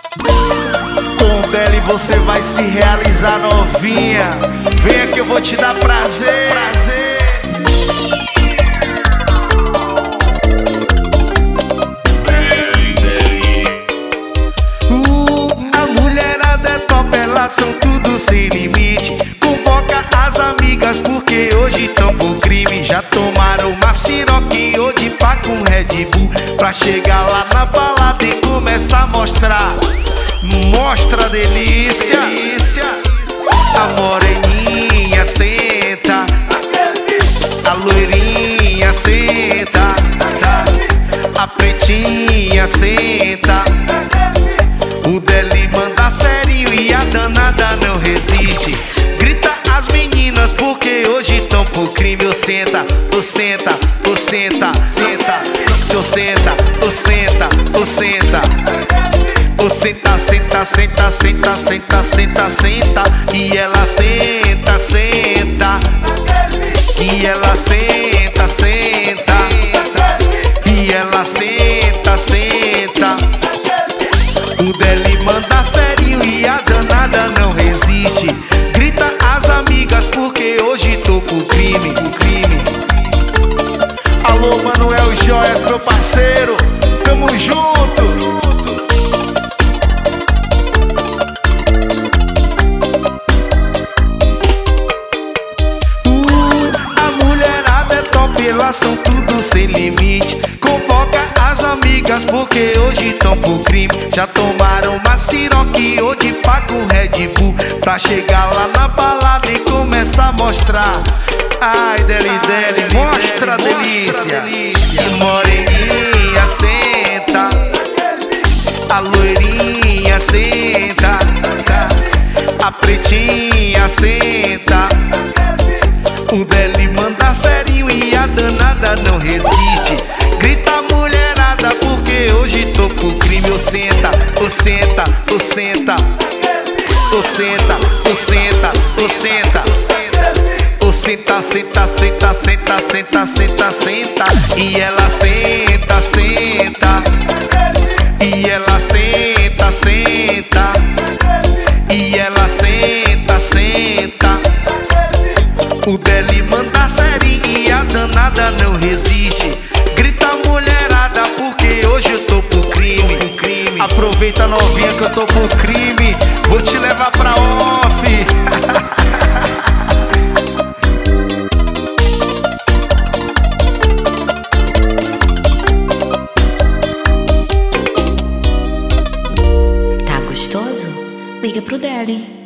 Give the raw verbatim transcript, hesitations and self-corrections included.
Com o Deli você vai se realizar, novinha. Venha que eu vou te dar prazer, prazer. Uh, a mulherada é top, elas são tudo sem limite. Convoca as amigas porque hoje tão por crime. Já tomaram uma siroque hoje pá com Red Bull, pra chegar lá na balada e começar a mostrar. Mostra a delícia, delícia. A moreninha senta, a loirinha senta, a pretinha senta. O Deli manda sério e a danada não resiste. Grita as meninas porque hoje tão por crime. Eu senta, eu senta, eu senta, senta, eu senta, eu senta, eu senta. Oh, senta, senta, senta, senta, senta, senta, senta. E ela senta, senta. E ela senta, senta. E ela senta, senta. O Deli manda sério e a danada não resiste. Grita as amigas porque hoje tô com crime, com crime. Alô, Manuel Joias, meu parceiro, tamo junto. Elas são tudo sem limite. Convoca as amigas porque hoje tão por crime. Já tomaram uma siroque hoje pá com Red Bull, pra chegar lá na balada e começar a mostrar. Ai, Deli, Deli, mostra a delícia. E moreninha senta, a loirinha senta, a pretinha senta. O Deli manda sério e a danada não resiste. Grita a mulherada porque hoje tô com crime. Eu senta, eu senta, eu senta, eu senta, eu senta, eu senta. Eu senta, senta, senta, senta, senta, senta, senta. E ela senta, senta. E ela senta, senta. E ela senta, senta. O Deli manda série e a danada não resiste. Grita a mulherada porque hoje eu tô por crime, por crime. Aproveita, novinha, que eu tô por crime. Vou te levar pra off. Tá gostoso? Liga pro Deli.